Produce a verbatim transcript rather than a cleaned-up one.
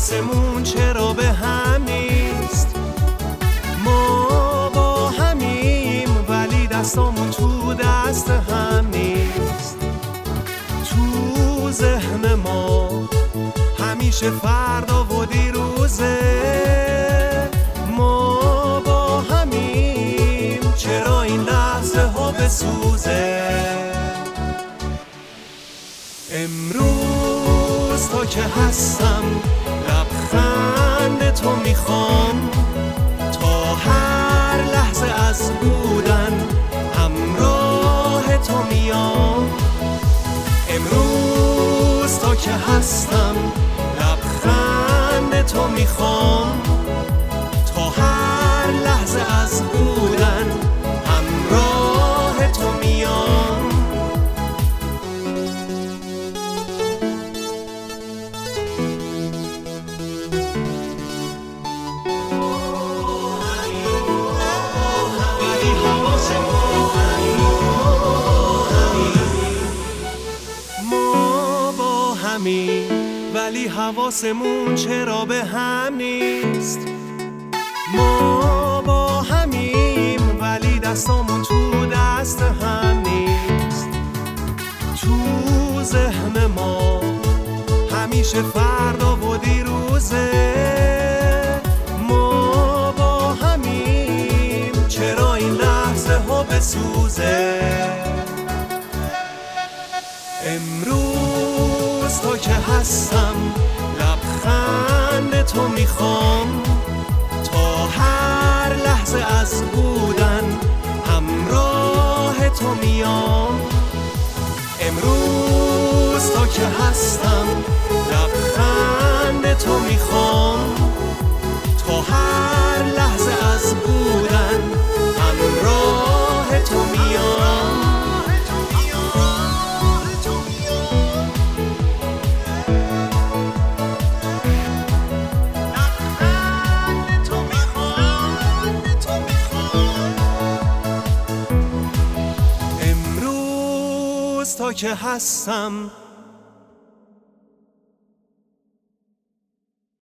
حواسمون چرا به هم نیست؟ ما با همیم ولی دستامون تو دست هم نیست. تو ذهن ما همیشه فردا و دیروزه. ما با همیم چرا این لحظه ها بسوزه؟ امروز تا که هستم لبخند تو میخوام، تا هر لحظه از بودن همراه تو میام. امروز تا که هستم لبخند تو میخوام، تا هر لحظه از بودن همراه تو میام. ولی حواسمون چرا به هم نیست؟ ما با همیم ولی دستامون تو دست هم نیست. تو ذهن ما همیشه فردا و دیروزه. ما با همیم چرا این لحظه ها بسوزه؟ امروز تا که هستم لبخند تو میخوام، تا هر لحظه از بودن همراه تو میام. امروز تا که هستم لبخند تو میخوام، تا هر لحظه از بودن همراه تو میام. تا که هستم